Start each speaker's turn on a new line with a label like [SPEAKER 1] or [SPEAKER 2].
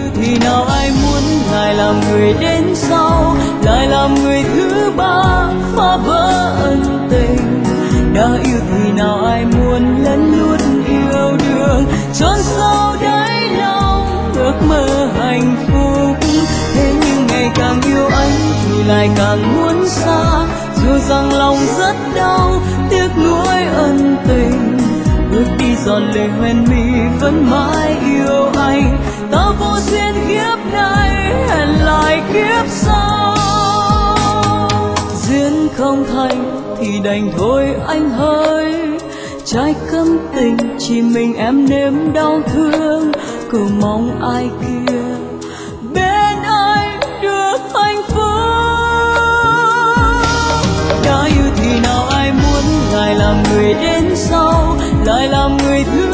[SPEAKER 1] thì nào ai muốn lại làm người đến sau, lại làm người thứ ba phá vỡ ân tình. Đã yêu thì nào ai muốn lén lút yêu đương, chôn sâu đáy lòng ước mơ hạnh phúc. Thế nhưng ngày càng yêu anh thì lại càng muốn xa, dù rằng lòng rất đau tiếc nuối ân tình. Bước đi giọt lệ hoen mi vẫn mãi yêu anh, ta vô duyên kiếp này hẹn lại kiếp sau. Duyên không thành thì đành thôi anh hỡi, trái câm tình chỉ mình em nếm đau thương. Cầu mong ai kia bên anh được hạnh phúc. Đã yêu thì nào ai muốn lại làm người đến sau, lại làm người thứ